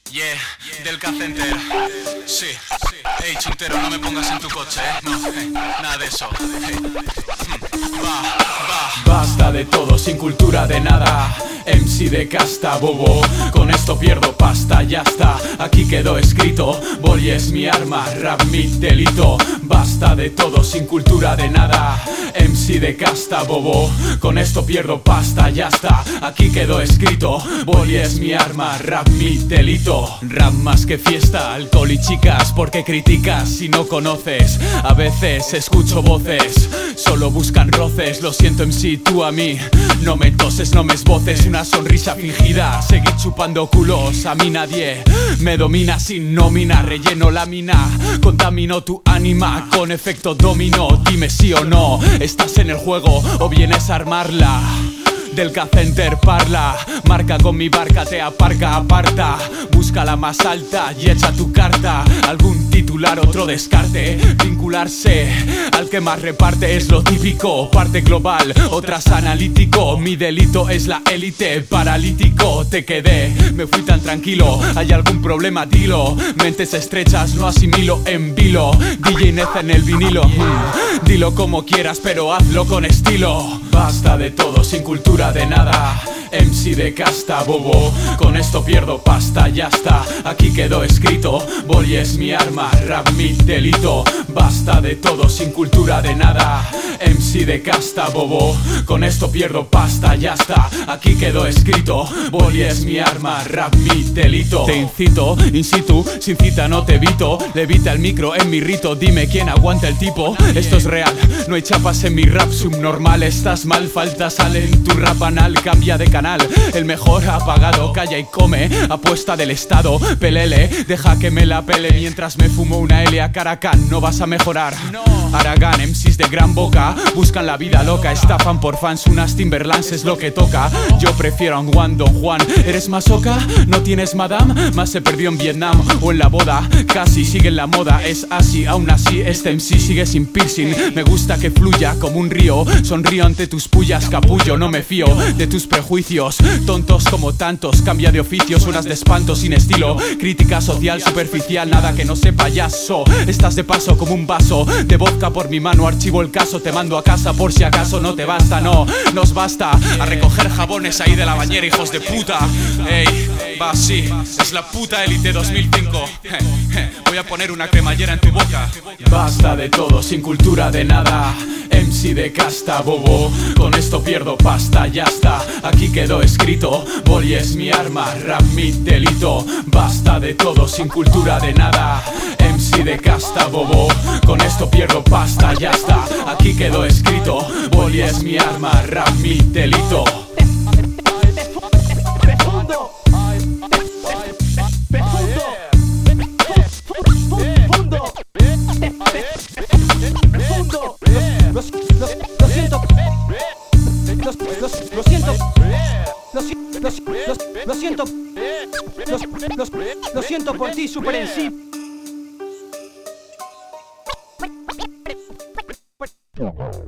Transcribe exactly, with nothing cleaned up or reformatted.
Yeah, del K-Center. Sí, ey, chuntero, no me pongas en tu coche, eh. No, hey, nada de eso. Hey. Va, va. Basta de todo, sin cultura de nada. M C de casta, bobo. Con esto pierdo pasta, ya está. Aquí quedó escrito. Boli es mi arma, rap mi delito. Basta de todo, sin cultura de nada. M C de casta, bobo. Con esto pierdo pasta, ya está. Aquí quedó escrito. Boli es mi arma, rap mi delito. Rap más que fiesta, alcohol y chicas. Porque criticas si no conoces. A veces escucho voces, solo buscan roces. Lo siento M C, tú a mí. No me toses, no me esboces. Una sonrisa fingida, seguir chupando culos. A mí nadie me domina sin nómina. Relleno la mina, contamino tu ánima con efecto dominó. Dime sí o no, ¿estás en el juego o vienes a armarla? Del K-Center parla, marca con mi barca, te aparca, aparta. Busca la más alta y echa tu carta. Algún titular, otro descarte. Vincularse al que más reparte es lo típico. Parte global, otras analítico. Mi delito es la élite, paralítico. Te quedé, me fui tan tranquilo. ¿Hay algún problema? Dilo. Mentes estrechas, no asimilo en vilo. D J Nez en el vinilo. mm. Dilo como quieras, pero hazlo con estilo. Basta de todo, sin cultura de nada. M C de casta, bobo. Con esto pierdo pasta, ya está. Aquí quedó escrito. Boli es mi arma, rap mi delito. Basta de todo, sin cultura de nada. M C de casta, bobo. Con esto pierdo pasta, ya está. Aquí quedó escrito. Boli es mi arma, rap mi delito. Te incito, in situ, sin cita no te evito. Levita el micro en mi rito, dime quién aguanta el tipo. Esto es real, no hay chapas en mi rap subnormal. Estás mal, falta sal en tu rap anal. Cambia de canal, el mejor apagado. Calla y come, apuesta del estado. Pelele, deja que me la pele mientras me fumo una L a Caracán. No vas a mejorar, Aragán, M Cs de gran boca buscan la vida loca, estafan por fans. Unas Timberlands es lo que toca. Yo prefiero a un Juan Don Juan. ¿Eres masoca? ¿No tienes madame? Más se perdió en Vietnam o en la boda. Casi sigue en la moda, es así. Aún así este M C sigue sin piercing. Me gusta que fluya como un río. Sonrío ante tus pullas, capullo. No me fío de tus prejuicios, tontos como tantos. Cambia de oficios, unas de espanto sin estilo. Crítica social superficial, nada que no sea payaso. Estás de paso como un vaso de vodka por mi mano. Archivo el caso, te mando a casa por si acaso no te basta. No, nos basta a recoger jabones ahí de la bañera, hijos de puta. Ey, va así, es la puta élite dos mil cinco. Voy a poner una cremallera en tu boca. Basta de todo, sin cultura de nada. M C de casta, bobo. Con esto pierdo pasta, ya está. Aquí quedó escrito. Boli es mi arma, rap mi delito. Basta de todo, sin cultura de nada. M C de casta, bobo. Con esto pierdo pasta, ya está. Aquí quedó escrito. Boli es mi arma, rap mi delito. Lo siento, lo siento, lo siento, lo siento por ti, Super M C.